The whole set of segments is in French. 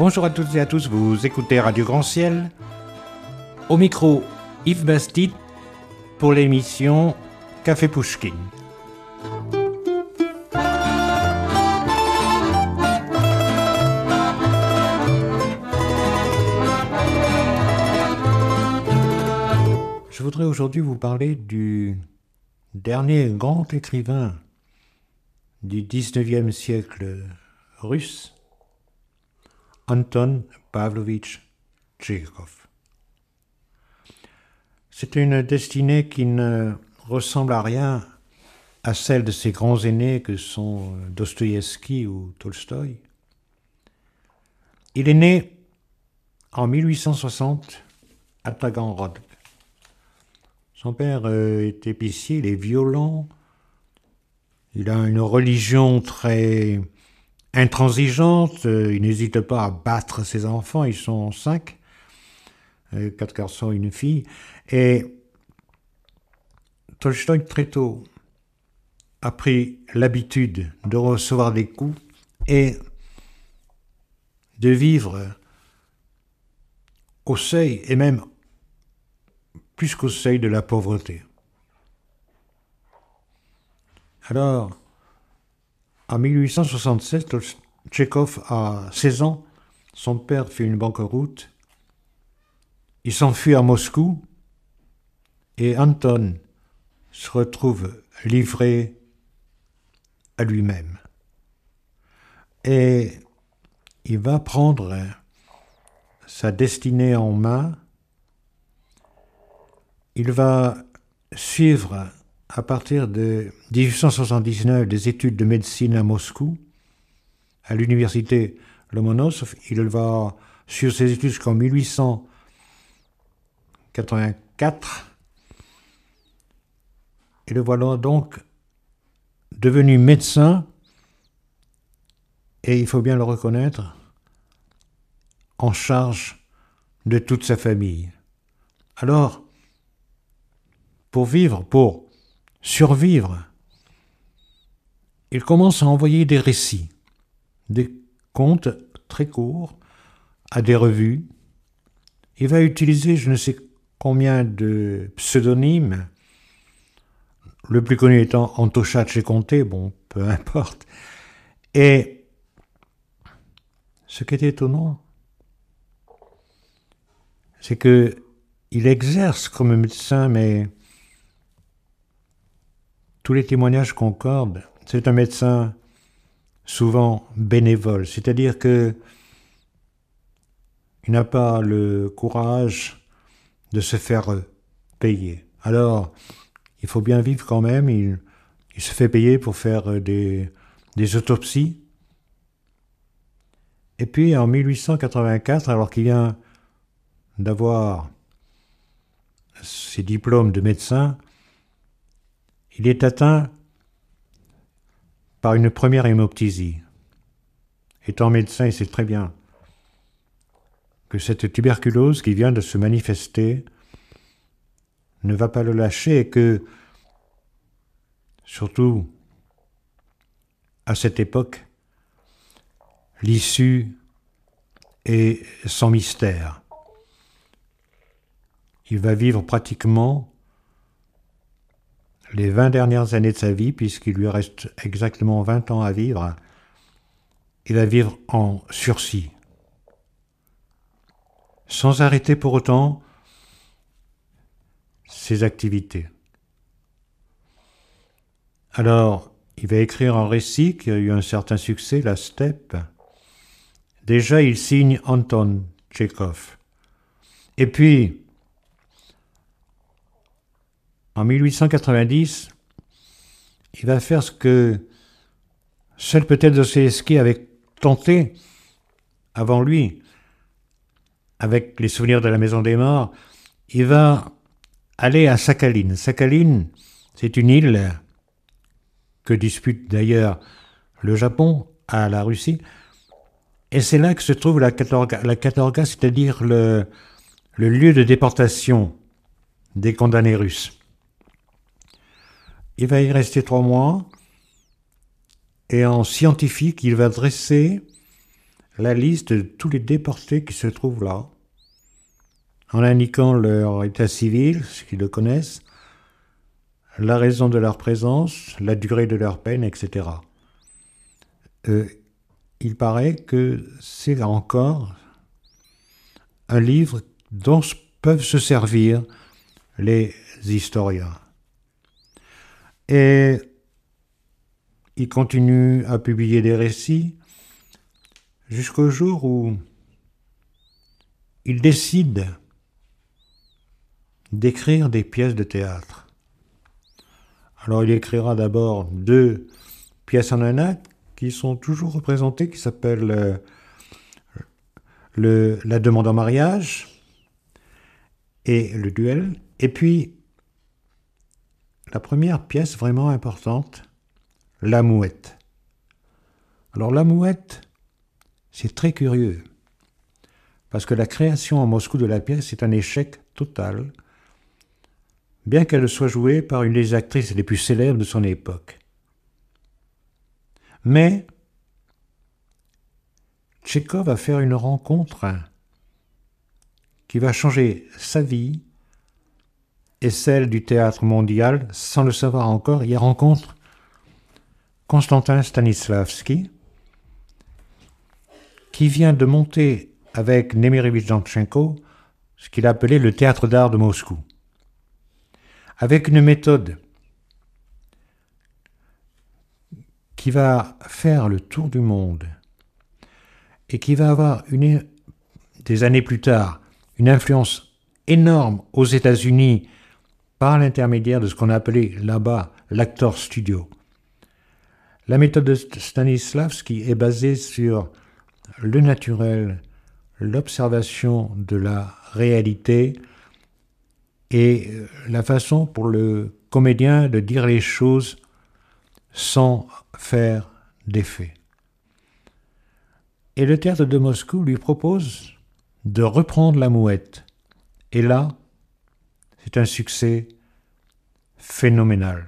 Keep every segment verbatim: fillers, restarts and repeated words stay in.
Bonjour à toutes et à tous, vous écoutez Radio Grand Ciel. Au micro, Yves Bastide pour l'émission Café Pouchkine. Je voudrais aujourd'hui vous parler du dernier grand écrivain du dix-neuvième siècle russe, Anton Pavlovitch Tchekhov. C'est une destinée qui ne ressemble à rien à celle de ses grands aînés que sont Dostoïevski ou Tolstoï. Il est né en mille huit cent soixante à Taganrog. Son père est épicier, il est violent, il a une religion très intransigeante, il n'hésite pas à battre ses enfants, ils sont cinq, quatre garçons et une fille, et Tolstoï très tôt a pris l'habitude de recevoir des coups et de vivre au seuil, et même plus qu'au seuil de la pauvreté. Alors, en mille huit cent soixante-sept, Tchekhov a seize ans, son père fait une banqueroute, il s'enfuit à Moscou et Anton se retrouve livré à lui-même. Et il va prendre sa destinée en main, il va suivre à partir de dix-huit cent soixante-dix-neuf des études de médecine à Moscou, à l'université Lomonosov. Il va suivre ses études jusqu'en mille huit cent quatre-vingt-quatre. Et le voilà donc devenu médecin, et il faut bien le reconnaître, en charge de toute sa famille. Alors, pour vivre, pour survivre, il commence à envoyer des récits, des contes très courts à des revues. Il va utiliser je ne sais combien de pseudonymes, le plus connu étant Antosha Tchekonté, bon, peu importe. Et ce qui est étonnant, c'est que il exerce comme médecin, mais tous les témoignages concordent. C'est un médecin souvent bénévole, c'est-à-dire que il n'a pas le courage de se faire payer. Alors, il faut bien vivre quand même, il, il se fait payer pour faire des, des autopsies. Et puis, en mille huit cent quatre-vingt-quatre, alors qu'il vient d'avoir ses diplômes de médecin, il est atteint par une première hémoptysie. Étant médecin, il sait très bien que cette tuberculose qui vient de se manifester ne va pas le lâcher et que, surtout à cette époque, l'issue est sans mystère. Il va vivre pratiquement les vingt dernières années de sa vie, puisqu'il lui reste exactement vingt ans à vivre. Il va vivre en sursis, sans arrêter pour autant ses activités. Alors, il va écrire un récit qui a eu un certain succès, La Steppe. Déjà, il signe Anton Tchekhov. Et puis, en mille huit cent quatre-vingt-dix, il va faire ce que seul peut-être Dostoïevski avait tenté avant lui, avec les souvenirs de la Maison des Morts. Il va aller à Sakhaline. Sakhaline, c'est une île que dispute d'ailleurs le Japon à la Russie, et c'est là que se trouve la katorga, la katorga, c'est-à-dire le, le lieu de déportation des condamnés russes. Il va y rester trois mois, et en scientifique, il va dresser la liste de tous les déportés qui se trouvent là, en indiquant leur état civil, ce qu'ils le connaissent, la raison de leur présence, la durée de leur peine, et cetera. Euh, il paraît que c'est encore un livre dont peuvent se servir les historiens. Et il continue à publier des récits jusqu'au jour où il décide d'écrire des pièces de théâtre. Alors il écrira d'abord deux pièces en un acte qui sont toujours représentées, qui s'appellent euh, le, La demande en mariage et Le duel. Et puis, la première pièce vraiment importante, La mouette. Alors la mouette, c'est très curieux, parce que la création à Moscou de la pièce est un échec total, bien qu'elle soit jouée par une des actrices les plus célèbres de son époque. Mais Tchekhov va faire une rencontre qui va changer sa vie et celle du théâtre mondial, sans le savoir encore. Il rencontre Konstantin Stanislavski, qui vient de monter avec Nemirevitch Danchenko ce qu'il appelait le théâtre d'art de Moscou, avec une méthode qui va faire le tour du monde et qui va avoir, une, des années plus tard, une influence énorme aux États-Unis par l'intermédiaire de ce qu'on appelait là-bas l'actor studio. La méthode de Stanislavski est basée sur le naturel, l'observation de la réalité et la façon pour le comédien de dire les choses sans faire d'effet. Et le théâtre de Moscou lui propose de reprendre La mouette. Et là, c'est un succès phénoménal.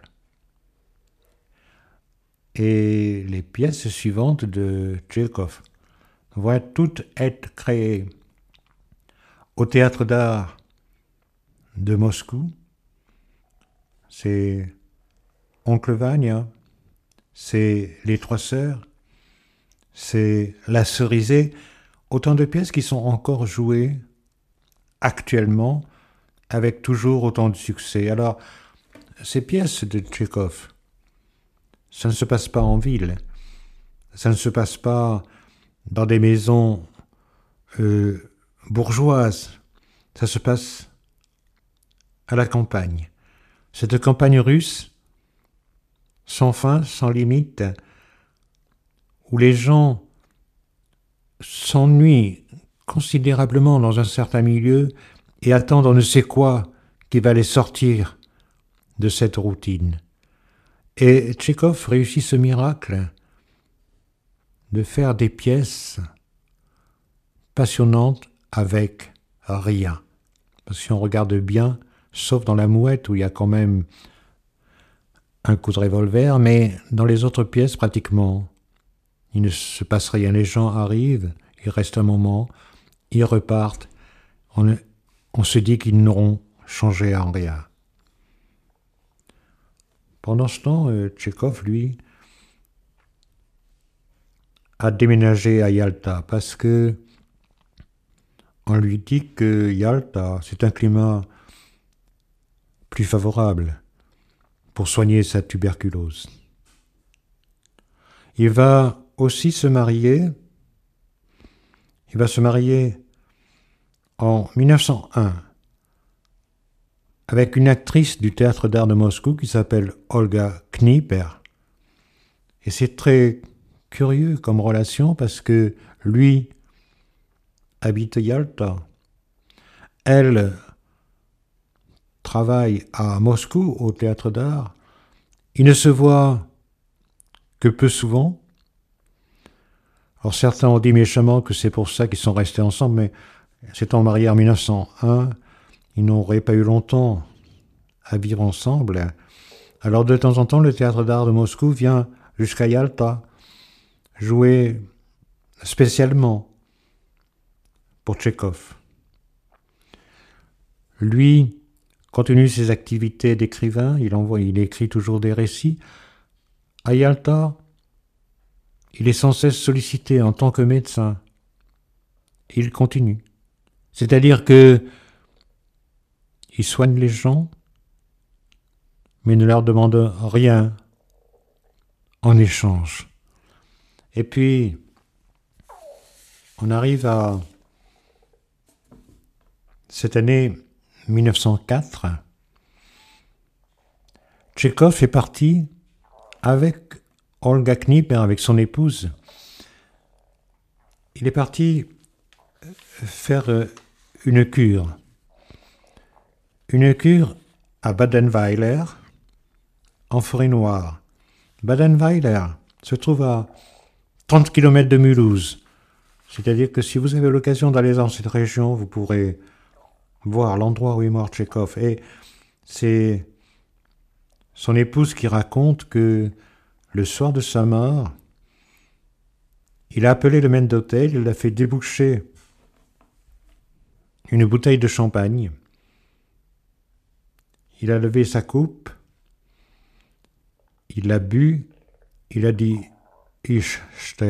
Et les pièces suivantes de Tchekhov vont toutes être créées au théâtre d'art de Moscou. C'est Oncle Vania, c'est Les Trois Sœurs, c'est La Cerisée, autant de pièces qui sont encore jouées actuellement avec toujours autant de succès. Alors, ces pièces de Tchekhov, ça ne se passe pas en ville, ça ne se passe pas dans des maisons euh, bourgeoises, ça se passe à la campagne. Cette campagne russe, sans fin, sans limite, où les gens s'ennuient considérablement dans un certain milieu et attendent on ne sait quoi qui va les sortir de cette routine. Et Tchekhov réussit ce miracle de faire des pièces passionnantes avec rien. Parce que si on regarde bien, sauf dans La mouette où il y a quand même un coup de revolver, mais dans les autres pièces, pratiquement, il ne se passe rien. Les gens arrivent, ils restent un moment, ils repartent. On, on se dit qu'ils n'auront changé en rien. Pendant ce temps, euh, Tchekhov, lui, a déménagé à Yalta parce que on lui dit que Yalta, c'est un climat plus favorable pour soigner sa tuberculose. Il va aussi se marier, il va se marier en mille neuf cent un avec une actrice du théâtre d'art de Moscou qui s'appelle Olga Knieper. Et c'est très curieux comme relation parce que lui habite Yalta, elle travaille à Moscou au théâtre d'art, ils ne se voient que peu souvent. Alors certains ont dit méchamment que c'est pour ça qu'ils sont restés ensemble, mais s'étant mariés en mille neuf cent un, ils n'auraient pas eu longtemps à vivre ensemble. Alors de temps en temps, le théâtre d'art de Moscou vient jusqu'à Yalta jouer spécialement pour Tchekhov. Lui continue ses activités d'écrivain, il, envoie, il écrit toujours des récits. À Yalta, il est sans cesse sollicité en tant que médecin. Il continue. C'est-à-dire que il soigne les gens, mais ne leur demande rien en échange. Et puis, on arrive à cette année mille neuf cent quatre. Tchekhov est parti avec Olga Knipper, avec son épouse. Il est parti faire une cure. Une cure à Badenweiler, en forêt noire. Badenweiler se trouve à trente kilomètres de Mulhouse. C'est-à-dire que si vous avez l'occasion d'aller dans cette région, vous pourrez voir l'endroit où est mort Tchekhov. Et c'est son épouse qui raconte que le soir de sa mort, il a appelé le maître d'hôtel, il a fait déboucher une bouteille de champagne. Il a levé sa coupe, il l'a bu, il a dit « Ich sterbe »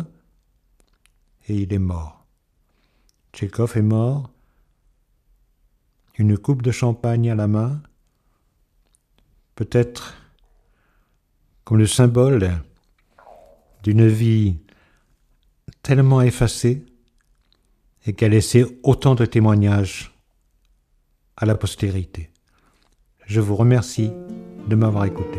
et il est mort. Tchekhov est mort, une coupe de champagne à la main, peut-être comme le symbole d'une vie tellement effacée et qui a laissé autant de témoignages à la postérité. Je vous remercie de m'avoir écouté.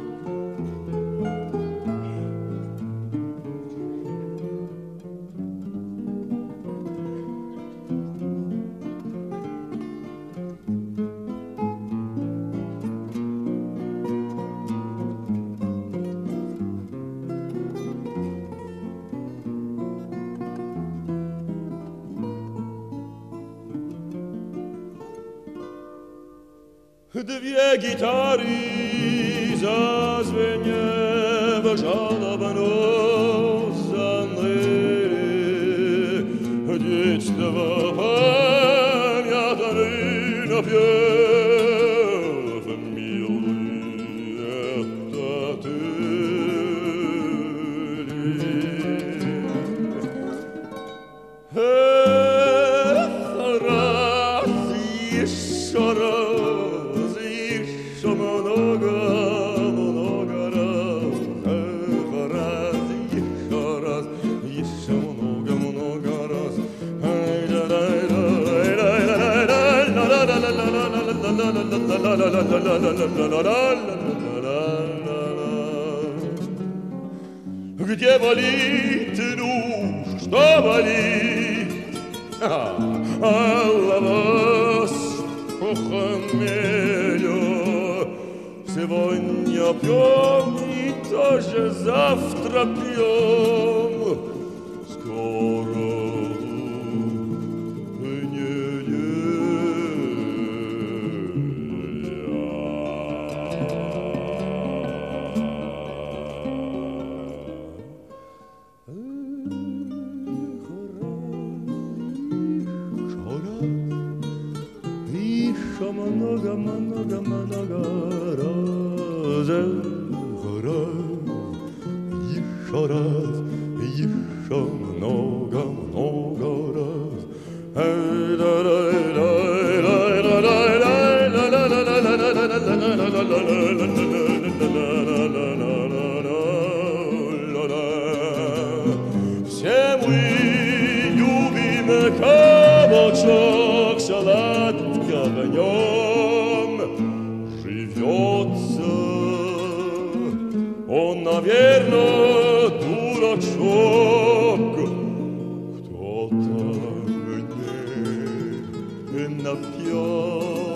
Dwie gitary zazwieniewa żalobnozany, dziecko pamiętany napiew miły tatyli. Ech, raz jeszcze raz, jeszcze mnoga, mnoga raz, ech, raz jeszcze raz, jeszcze mnoga, mnoga raz. Где болит, ну, что болит? Алла вас похмелю. Сегодня пьем и тоже завтра пьем. Скоро много, много, много раз, еще раз, еще много, много раз. Все мы любим кабачок, сладко в нем живется. Он, наверное, дурачок, кто-то мне напьет.